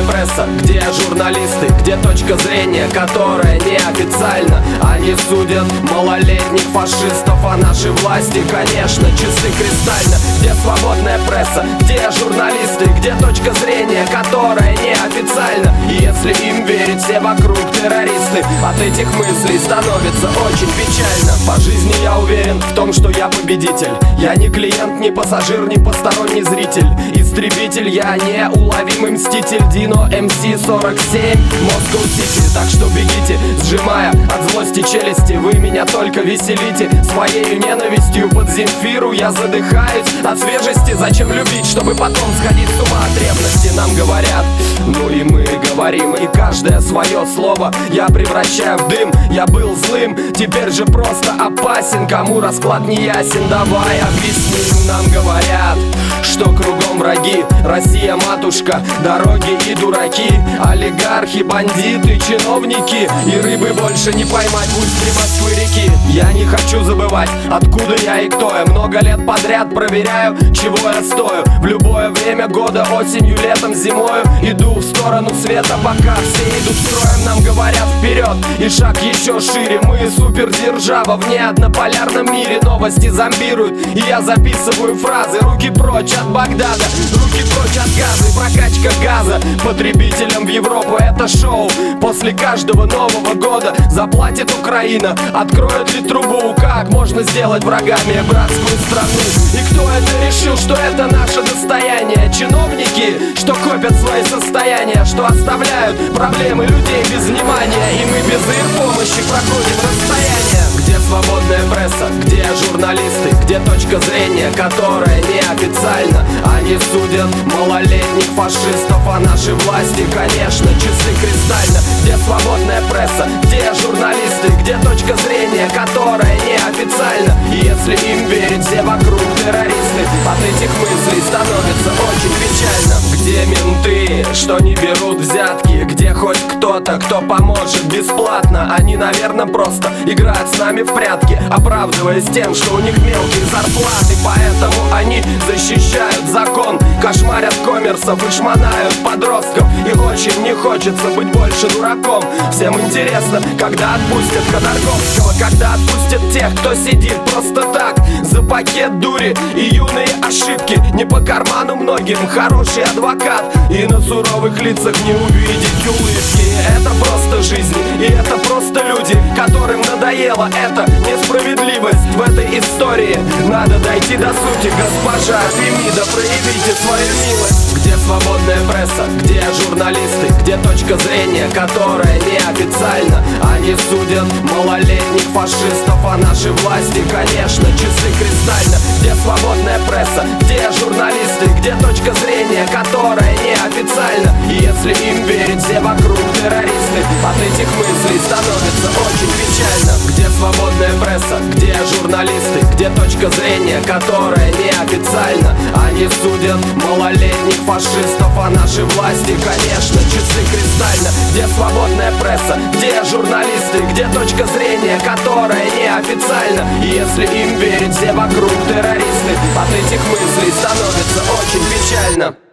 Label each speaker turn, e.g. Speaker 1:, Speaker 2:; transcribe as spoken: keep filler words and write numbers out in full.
Speaker 1: пресса, где журналисты, где точка зрения, которая неофициально. Они судят малолетних фашистов, а наши власти, конечно, часы кристально. Где свободная пресса, где журналисты, где точка зрения, которая неофициально. И если им верить, все вокруг террористы. От этих мыслей становится очень печально. По жизни я уверен в том, что я победитель. Я не клиент, не пассажир, не посторонний зритель. Истребитель, я неуловимый мститель. Дино эм си сорок семь, Москва Сити. Так что бегите, сжимая от злости челюсти. Вы меня только веселите своей ненавистью. Под Земфиру я задыхаюсь от свежести. Зачем любить, чтобы потом сходить с ума от ревности? Нам говорят, ну и мы говорим. И каждое свое слово я превращаю в дым. Я был злым, теперь же просто опасен. Кому расклад не ясен, давай объясним. Нам говорят, что кругом враги. Россия матушка, дороги и дураки, олигархи, бандиты, чиновники. И рыбы больше не поймать в устье Москвы реки. Я не хочу забывать, откуда я и кто я. Много лет подряд проверяю, чего я стою. В любое время года, осенью, летом, зимою иду в сторону света, пока все идут строем. Нам говорят вперед и шаг еще шире. Мы супердержава в неоднополярном мире. Новости зомбируют, и я записываю фразы. Руки прочь от Багдада, руки прочь от газа. Прокачка газа потребителям в Европу. Это шоу после каждого Нового года. Заплатит Украина, откроет ли трубу? Как можно сделать врагами братскую страну? И кто это решил, что это наше достояние? Чиновники, что копят свои состояния, что оставляют проблемы людей без внимания. И мы без их помощи проходим расстояние. Где свободная пресса, где журналисты, где точка зрения, которая неофициально. Они судят малолетних фашистов, а наши власти, конечно, часы кристально. Где свободная пресса, где журналисты, где точка зрения, которая неофициально. И если им верить, все вокруг террористы. От этих мыслей становится очень печально. Где менты, что не берут взятки? Где хоть кто-то, кто поможет бесплатно? Они, наверное, просто играют с нами в прятки, оправдываясь тем, что у них мелкие зарплаты. Поэтому они защищают закон, кошмарят коммерсов и шмонают подростков. И очень не хочется быть больше дураком. Всем интересно, когда отпустят Ходорковского, когда отпустят тех, кто сидит просто так за пакет дури и юные ошибки. Не по карману многим хороший адвокат, и на суровых лицах не увидеть улыбки. Это просто жизнь, и это просто люди, которым надоело эта несправедливость в этой истории. Надо дойти до сути, госпожа Фемида, проявите свою милость. Где свободная пресса, где журналисты, где точка зрения, которая неофициально. Они судят малолетних фашистов, а наши власти, конечно, часы кристально. Где свободная пресса, где журналисты, где точка зрения, которая неофициально. И если им верить, все вокруг террористы. От этих мыслей становится очень печально. Где свободная пресса, где журналисты, где точка зрения, которая неофициально. Они судят малолетних фашистов, а наши власти, конечно, часы кристально. Где свободная пресса, где журналисты, где точка зрения, которая неофициально. И если им верить, все вокруг террористы. От этих мыслей становится очень печально.